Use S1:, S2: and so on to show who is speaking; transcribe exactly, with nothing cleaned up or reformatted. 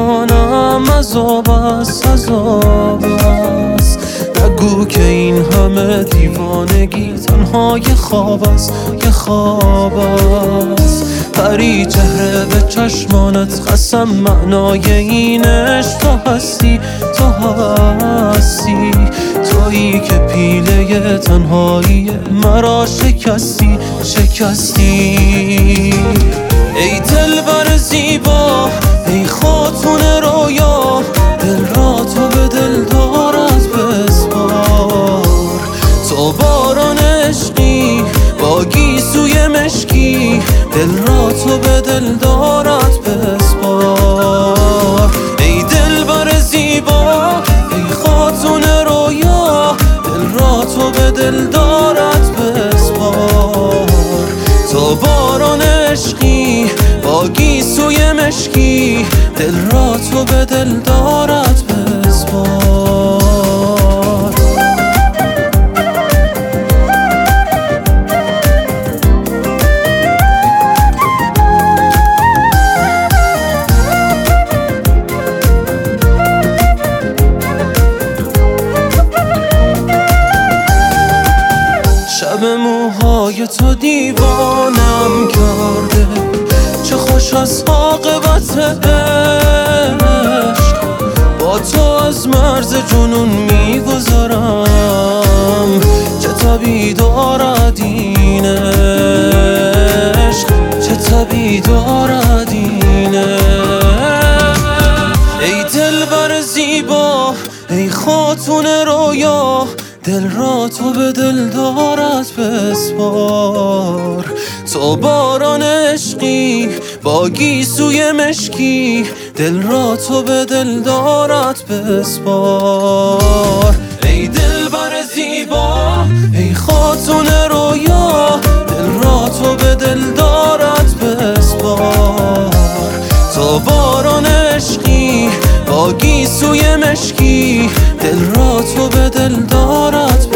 S1: میدانم عذاب است، عذاب است. نگو که این همه دیوانگی تنها یه خواب است، یه خواب است. پری چهره به چشمانت قسم معنای این عشق تو هستی، تو هستی. تویی که پیله تنهایی مرا شکستی، شکستی. ای دلبر زیبا، ای خاتون رویا، دل را تو به دل دارد بسپار. تو باران عشقی با گیسوی مشکی، دل را تو به دل دارد بسپار. ای دلبر زیبا، ای خاتون رویا، دل را تو به دل دارد بسپار. تو باران عشقی با گیسوی مشکی، دل را تو به دل دارد بسپار. شب موهای تو دیوانم کرده، چه خوش از عاقبت عشق. با تو از مرز جنون میگذرم، چه طبی دارد این عشق، چه طبی دارد این عشق. ای دلبر زیبا، ای خاتون رویا، دل را تو به دل دارد بسپار. تو باران عشقی با گیسوی مشکی، دل را تو به دل دارد بسپار. ای دلبر زیبا، ای خاتون رویا، دل را تو به دل دارد بسپار. تو باران عشقی با گیسوی مشکی، دل را تو به دل دارد